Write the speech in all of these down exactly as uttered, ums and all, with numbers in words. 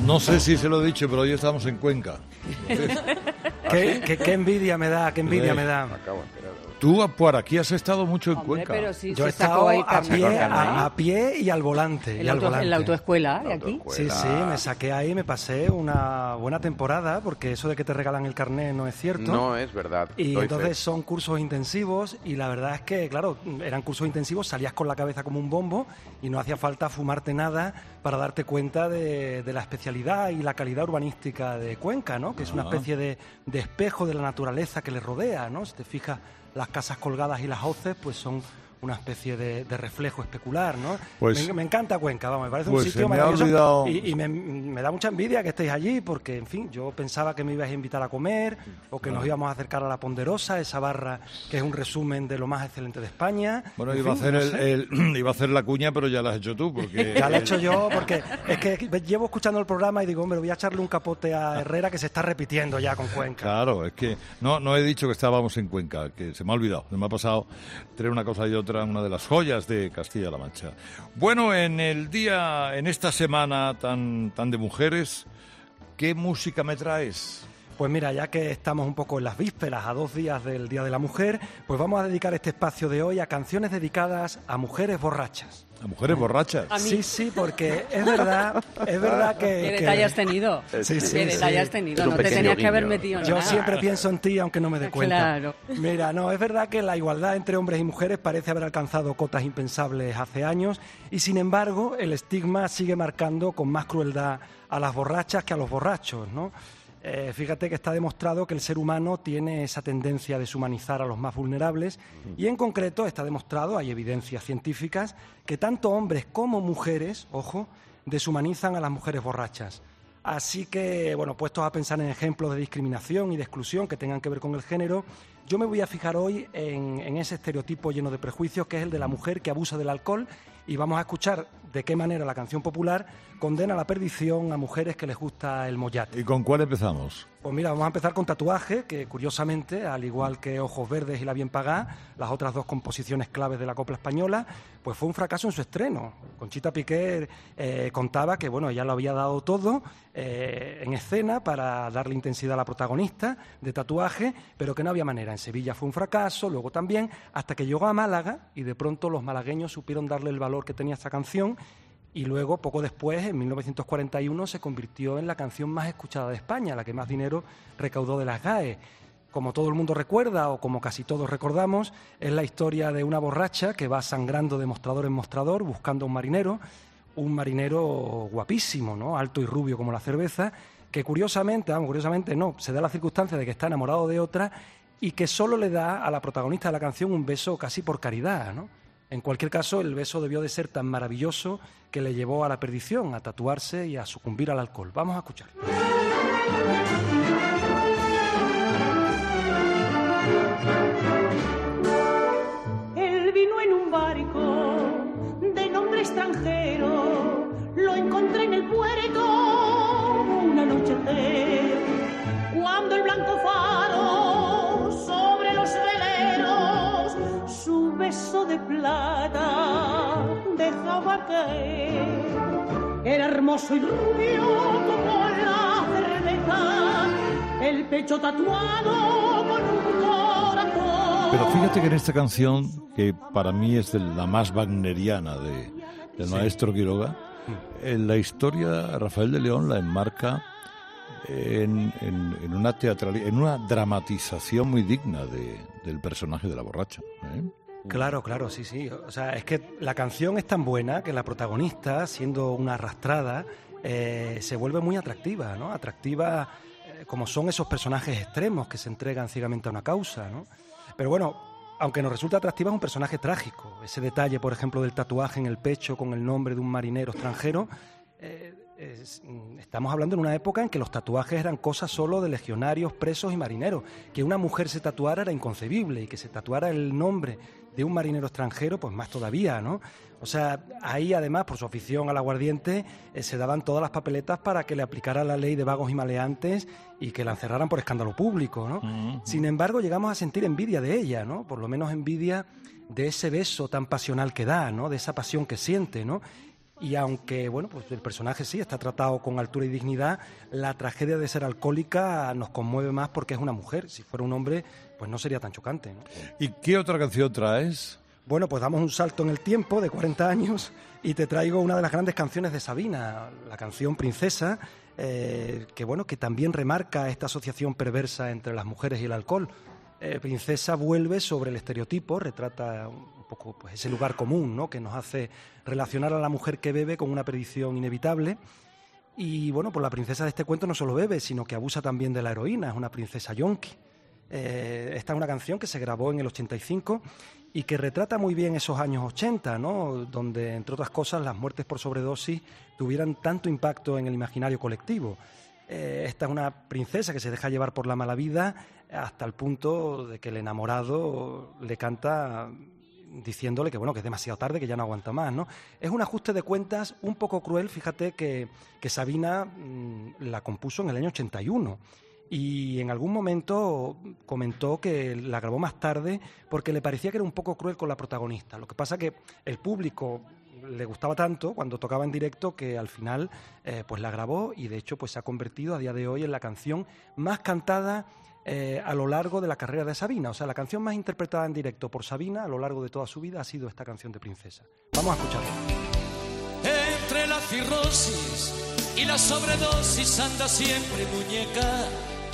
No sé si se lo he dicho, pero hoy estamos en Cuenca. ¿Qué, qué, qué envidia me da, qué envidia me da. Tú por aquí has estado mucho en Hombre, Cuenca. pero sí, Yo he se sacó estado ahí a carne. pie, a, a pie y al volante. En y la, al auto, volante. en la autoescuela, ¿de aquí? Sí, sí, me saqué ahí, me pasé una buena temporada, porque eso de que te regalan el carnet no es cierto. No es verdad. Y doy entonces fe. son cursos intensivos y la verdad es que, claro, eran cursos intensivos, salías con la cabeza como un bombo y no hacía falta fumarte nada para darte cuenta de, de la especialidad y la calidad urbanística de Cuenca, ¿no? Que es una especie de, de espejo de la naturaleza que le rodea, ¿no? Si te fijas, las casas colgadas y las hoces, pues son una especie de, de reflejo especular, ¿no? Pues, me, me encanta Cuenca, vamos, me parece pues un sitio se me ha maravilloso olvidado... y, y me, me da mucha envidia que estéis allí porque, en fin, yo pensaba que me ibais a invitar a comer o que nos íbamos a acercar a La Ponderosa, esa barra que es un resumen de lo más excelente de España. Bueno, En iba, fin, a hacer no el, sé. el- iba a hacer la cuña, pero ya la has hecho tú, porque... Ya lo he hecho yo porque es que llevo escuchando el programa y digo, hombre, voy a echarle un capote a Herrera que se está repitiendo ya con Cuenca. Claro, es que no, no he dicho que estábamos en Cuenca, que se me ha olvidado, se me ha pasado traer una cosa y otra, una de las joyas de Castilla-La Mancha. Bueno, en el día, en esta semana tan, tan de mujeres, ¿qué música me traes? Pues mira, ya que estamos un poco en las vísperas, a dos días del Día de la Mujer, pues vamos a dedicar este espacio de hoy a canciones dedicadas a mujeres borrachas. ¿A mujeres borrachas? A mí. Sí, sí, porque es verdad, es verdad que... ¿Qué que- detalle has tenido? Sí, sí, ¿Qué sí. detalle has tenido? Es un No te pequeño tenías que haber guiño. metido en Yo nada. siempre pienso en ti, aunque no me dé cuenta. Claro. Mira, no, es verdad que la igualdad entre hombres y mujeres parece haber alcanzado cotas impensables hace años y, sin embargo, el estigma sigue marcando con más crueldad a las borrachas que a los borrachos, ¿no? Eh, fíjate que está demostrado que el ser humano tiene esa tendencia a deshumanizar a los más vulnerables y, en concreto, está demostrado, hay evidencias científicas, que tanto hombres como mujeres, ojo, deshumanizan a las mujeres borrachas. Así que, bueno, puestos a pensar en ejemplos de discriminación y de exclusión que tengan que ver con el género, yo me voy a fijar hoy en, en ese estereotipo lleno de prejuicios que es el de la mujer que abusa del alcohol y vamos a escuchar de qué manera la canción popular condena a la perdición a mujeres que les gusta el mollate. ¿Y con cuál empezamos? Pues mira, vamos a empezar con Tatuaje, que curiosamente, al igual que Ojos Verdes y La Bien Pagá, las otras dos composiciones claves de la copla española, pues fue un fracaso en su estreno. Conchita Piqué eh, contaba que, bueno, ella lo había dado todo eh, en escena para darle intensidad a la protagonista de Tatuaje, pero que no había manera. En Sevilla fue un fracaso, luego también, hasta que llegó a Málaga y de pronto los malagueños supieron darle el valor que tenía esta canción. Y luego, poco después, en mil novecientos cuarenta y uno, se convirtió en la canción más escuchada de España, la que más dinero recaudó de las G A E. Como todo el mundo recuerda, o como casi todos recordamos, es la historia de una borracha que va sangrando de mostrador en mostrador buscando a un marinero, un marinero guapísimo, ¿no? Alto y rubio como la cerveza, que curiosamente, vamos, curiosamente no, se da la circunstancia de que está enamorado de otra y que solo le da a la protagonista de la canción un beso casi por caridad, ¿no? En cualquier caso, el beso debió de ser tan maravilloso que le llevó a la perdición, a tatuarse y a sucumbir al alcohol. Vamos a escuchar. Él vino en un barco de nombre extranjero, lo encontré en el puerto un anochecer, cuando el blanco faro sobre los veleros su beso de plata dejaba caer. Era hermoso y rubio como la cerveza, el pecho tatuado con un corazón. Pero fíjate que en esta canción, que para mí es de la más wagneriana de, del maestro Quiroga, en la historia Rafael de León la enmarca en, en, en una teatral, en una dramatización muy digna de, del personaje de la borracha, ¿eh? Claro, claro, sí, sí. O sea, es que la canción es tan buena que la protagonista, siendo una arrastrada, eh, se vuelve muy atractiva, ¿no? Atractiva eh, como son esos personajes extremos que se entregan ciegamente a una causa, ¿no? Pero bueno, aunque nos resulta atractiva, es un personaje trágico. Ese detalle, por ejemplo, del tatuaje en el pecho con el nombre de un marinero extranjero, eh, es, estamos hablando en una época en que los tatuajes eran cosas solo de legionarios, presos y marineros. Que una mujer se tatuara era inconcebible y que se tatuara el nombre de un marinero extranjero, pues más todavía, ¿no? O sea, ahí además, por su afición al aguardiente, eh, se daban todas las papeletas para que le aplicara la ley de vagos y maleantes y que la encerraran por escándalo público, ¿no? Uh-huh. Sin embargo, llegamos a sentir envidia de ella, ¿no? Por lo menos envidia de ese beso tan pasional que da, ¿no? De esa pasión que siente, ¿no? Y aunque, bueno, pues el personaje sí está tratado con altura y dignidad, la tragedia de ser alcohólica nos conmueve más porque es una mujer. Si fuera un hombre, pues no sería tan chocante, ¿no? ¿Y qué otra canción traes? Bueno, pues damos un salto en el tiempo de cuarenta años y te traigo una de las grandes canciones de Sabina, la canción Princesa, eh, que bueno, que también remarca esta asociación perversa entre las mujeres y el alcohol. Eh, Princesa vuelve sobre el estereotipo, retrata un poco pues, ese lugar común, ¿no?, que nos hace relacionar a la mujer que bebe con una perdición inevitable. Y bueno, pues la princesa de este cuento no solo bebe, sino que abusa también de la heroína, es una princesa yonki. Eh, esta es una canción que se grabó en el ochenta y cinco y que retrata muy bien esos años ochenta, ¿no?, donde, entre otras cosas, las muertes por sobredosis tuvieran tanto impacto en el imaginario colectivo. Eh, esta es una princesa que se deja llevar por la mala vida hasta el punto de que el enamorado le canta diciéndole que bueno, que es demasiado tarde, que ya no aguanta más, ¿no? Es un ajuste de cuentas un poco cruel. Fíjate que, que Sabina mmm, la compuso en el año ochenta y uno y en algún momento comentó que la grabó más tarde porque le parecía que era un poco cruel con la protagonista. Lo que pasa que el público le gustaba tanto cuando tocaba en directo que al final eh, pues la grabó y de hecho pues se ha convertido a día de hoy en la canción más cantada eh, a lo largo de la carrera de Sabina. O sea, la canción más interpretada en directo por Sabina a lo largo de toda su vida ha sido esta canción de Princesa. Vamos a escucharla. Entre la cirrosis y la sobredosis anda siempre muñeca,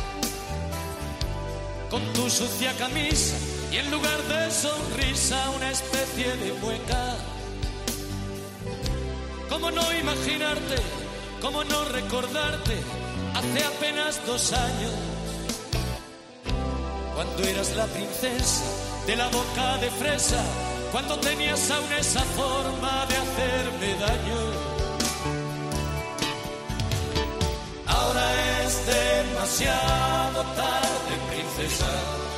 con tu sucia camisa y en lugar de sonrisa una especie de mueca. ¿Cómo no imaginarte, cómo no recordarte hace apenas dos años, cuando eras la princesa de la boca de fresa, cuando tenías aún esa forma de hacerme daño? Ahora es demasiado tarde, princesa.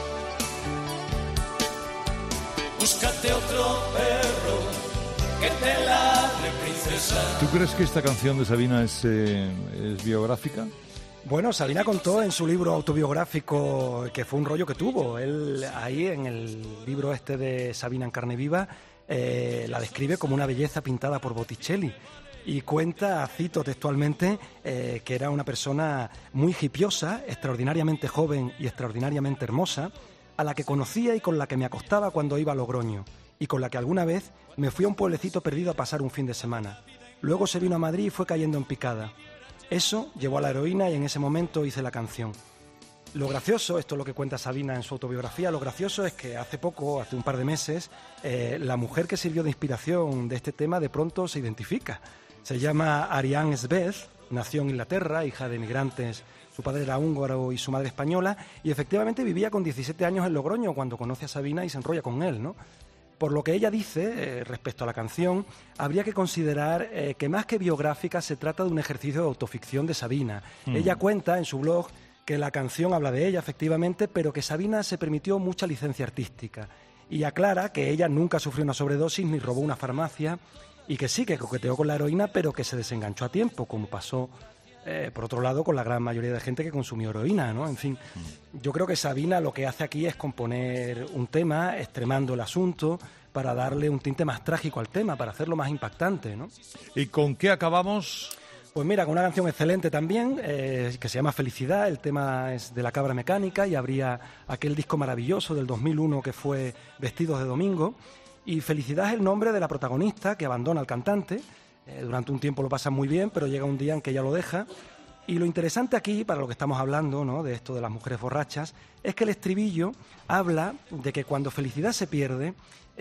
Búscate otro perro que te ladre, princesa. ¿Tú crees que esta canción de Sabina es, eh, es biográfica? Bueno, Sabina contó en su libro autobiográfico que fue un rollo que tuvo. Él ahí en el libro este de Sabina en carne viva eh, la describe como una belleza pintada por Botticelli y cuenta, cito textualmente, eh, que era una persona muy hipiosa, extraordinariamente joven y extraordinariamente hermosa, a la que conocía y con la que me acostaba cuando iba a Logroño y con la que alguna vez me fui a un pueblecito perdido a pasar un fin de semana. Luego se vino a Madrid y fue cayendo en picada. Eso llevó a la heroína y en ese momento hice la canción. Lo gracioso, esto es lo que cuenta Sabina en su autobiografía, lo gracioso es que hace poco, hace un par de meses, eh, la mujer que sirvió de inspiración de este tema de pronto se identifica. Se llama Ariane Svez, nació en Inglaterra, hija de emigrantes. Su padre era húngaro y su madre española, y efectivamente vivía con diecisiete años en Logroño cuando conoce a Sabina y se enrolla con él, ¿no? Por lo que ella dice, eh, respecto a la canción, habría que considerar eh, que más que biográfica se trata de un ejercicio de autoficción de Sabina. Mm. Ella cuenta en su blog que la canción habla de ella, efectivamente, pero que Sabina se permitió mucha licencia artística. Y aclara que ella nunca sufrió una sobredosis ni robó una farmacia, y que sí, que coqueteó con la heroína, pero que se desenganchó a tiempo, como pasó, eh, por otro lado, con la gran mayoría de gente que consumió heroína, ¿no? En fin, yo creo que Sabina lo que hace aquí es componer un tema, extremando el asunto, para darle un tinte más trágico al tema, para hacerlo más impactante, ¿no? ¿Y con qué acabamos? Pues mira, con una canción excelente también, eh, que se llama Felicidad. El tema es de La Cabra Mecánica y habría aquel disco maravilloso del dos mil uno que fue Vestidos de Domingo. Y Felicidad es el nombre de la protagonista que abandona al cantante. Eh, durante un tiempo lo pasa muy bien, pero llega un día en que ella lo deja. Y lo interesante aquí, para lo que estamos hablando, ¿no?, de esto de las mujeres borrachas, es que el estribillo habla de que cuando Felicidad se pierde,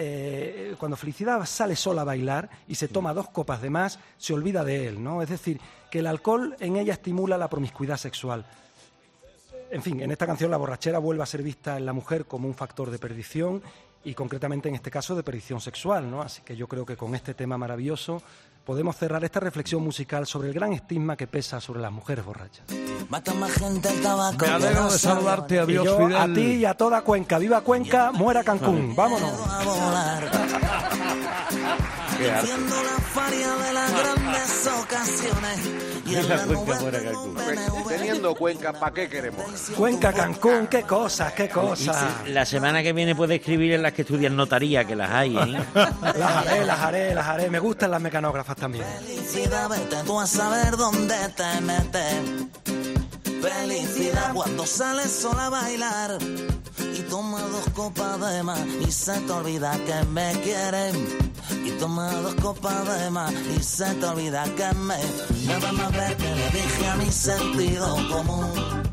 eh, cuando Felicidad sale sola a bailar y se toma dos copas de más, se olvida de él, ¿no? Es decir, que el alcohol en ella estimula la promiscuidad sexual. En fin, en esta canción la borrachera vuelve a ser vista en la mujer como un factor de perdición y concretamente en este caso de perdición sexual, ¿no? Así que yo creo que con este tema maravilloso podemos cerrar esta reflexión musical sobre el gran estigma que pesa sobre las mujeres borrachas. Mata más gente el tabaco. Me alegro de saludarte, adiós, y yo, Fidel. a ti y a toda Cuenca. ¡Viva Cuenca! ¡Muera Cancún! ¡Vámonos! Qué arte. Haciendo la faria de las grandes ocasiones. Y en La la Cuenca nube fuera de Cancún. un B M W. Teniendo Cuenca, ¿para qué queremos? Cuenca, Cancún, qué cosas, qué cosas. La semana que viene puede escribir en las que estudian notaría, que las hay, ¿eh? Las haré, las haré, las haré. Me gustan las mecanógrafas también. Felicidad, vete tú a saber dónde te metes. Felicidad cuando sales sola a bailar y toma dos copas de más y se te olvida que me quieren. Y toma dos copas de más y se te olvida que me... Nada más ver que le dije a mi sentido común.